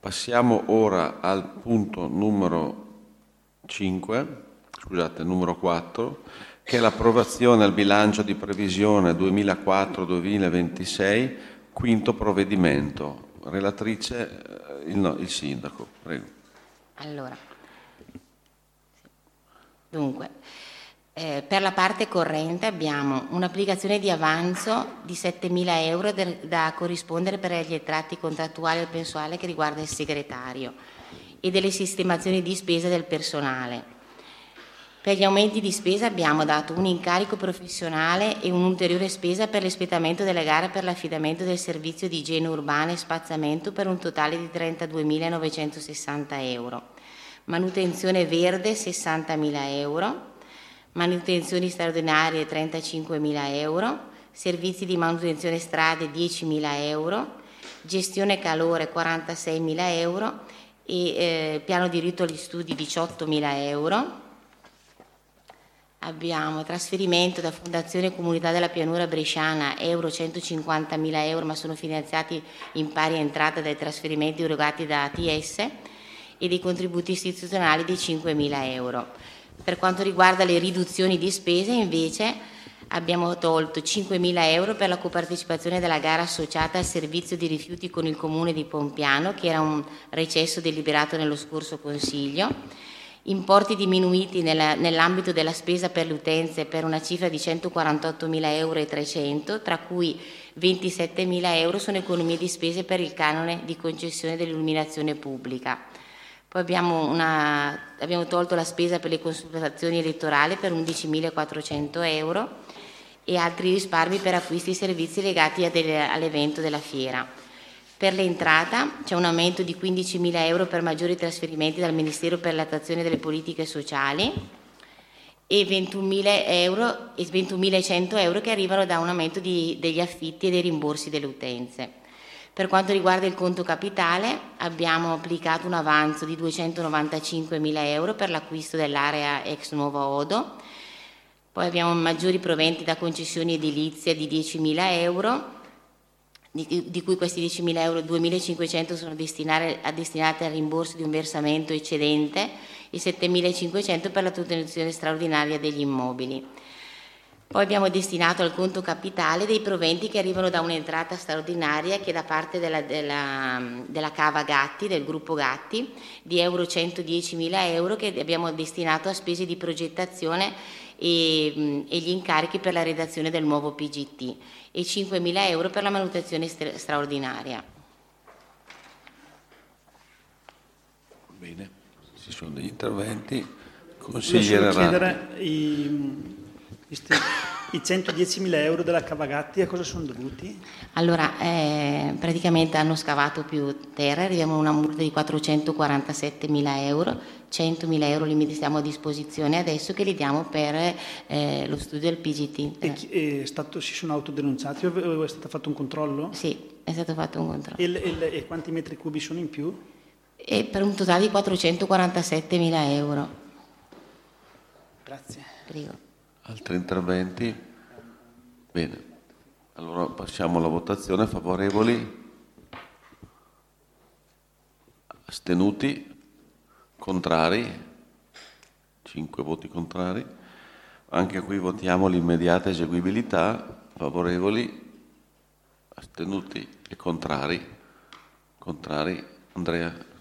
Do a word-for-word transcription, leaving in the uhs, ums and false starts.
Passiamo ora al punto numero cinque, scusate, numero quattro, che è l'approvazione al bilancio di previsione duemilaquattro duemilaventisei, quinto provvedimento. Relatrice, il, no, il sindaco, prego. Allora, dunque, eh, per la parte corrente abbiamo un'applicazione di avanzo di settemila euro de, da corrispondere per gli tratti contrattuali e pensuale che riguarda il segretario e delle sistemazioni di spesa del personale. Per gli aumenti di spesa abbiamo dato un incarico professionale e un'ulteriore spesa per l'espletamento della gara per l'affidamento del servizio di igiene urbana e spazzamento per un totale di trentaduemilanovecentosessanta euro. Manutenzione verde sessantamila euro, manutenzioni straordinarie trentacinquemila euro, servizi di manutenzione strade diecimila euro, gestione calore quarantaseimila euro e eh, piano diritto agli studi diciottomila euro. Abbiamo trasferimento da Fondazione Comunità della Pianura Bresciana euro centocinquantamila euro, ma sono finanziati in pari entrata dai trasferimenti erogati da A T S e dei contributi istituzionali di cinquemila euro. Per quanto riguarda le riduzioni di spese, invece, abbiamo tolto cinquemila euro per la copartecipazione della gara associata al servizio di rifiuti con il Comune di Pompiano, che era un recesso deliberato nello scorso Consiglio. Importi diminuiti nella, nell'ambito della spesa per le utenze per una cifra di centoquarantottomila euro e trecento, tra cui ventisettemila euro sono economie di spese per il canone di concessione dell'illuminazione pubblica. Poi abbiamo, una, abbiamo tolto la spesa per le consultazioni elettorali per undicimilaquattrocento euro e altri risparmi per acquisti e servizi legati all'evento della fiera. Per l'entrata c'è un aumento di quindicimila euro per maggiori trasferimenti dal Ministero per l'attuazione delle politiche sociali e ventunomilacento euro che arrivano da un aumento di, degli affitti e dei rimborsi delle utenze. Per quanto riguarda il conto capitale abbiamo applicato un avanzo di duecentonovantacinquemila euro per l'acquisto dell'area ex Nuova Odo, poi abbiamo maggiori proventi da concessioni edilizie di diecimila euro, Di, di cui questi diecimila euro, duemilacinquecento sono destinati al rimborso di un versamento eccedente e settemilacinquecento per la manutenzione straordinaria degli immobili. Poi abbiamo destinato al conto capitale dei proventi che arrivano da un'entrata straordinaria che da parte della, della, della Cava Gatti, del gruppo Gatti, di euro centodiecimila euro che abbiamo destinato a spese di progettazione e, e gli incarichi per la redazione del nuovo P G T e cinquemila euro per la manutenzione straordinaria. Bene, ci sono degli interventi. Consigliere chiedere i, i centodiecimila euro della Cavagatti a cosa sono dovuti? Allora, eh, praticamente hanno scavato più terra, arriviamo a una multa di quattrocentoquarantasettemila euro, centomila euro li mettiamo a disposizione adesso che li diamo per eh, lo studio del P G T. E chi, è stato, si sono autodenunciati o è stato fatto un controllo? Sì, è stato fatto un controllo. E, e, e quanti metri cubi sono in più? E per un totale di quattrocentoquarantasettemila euro. Grazie. Prego. Altri interventi? Bene, allora passiamo alla votazione. Favorevoli? Astenuti? Contrari? cinque voti contrari. Anche qui votiamo l'immediata eseguibilità. Favorevoli? Astenuti e contrari? Contrari? Andrea?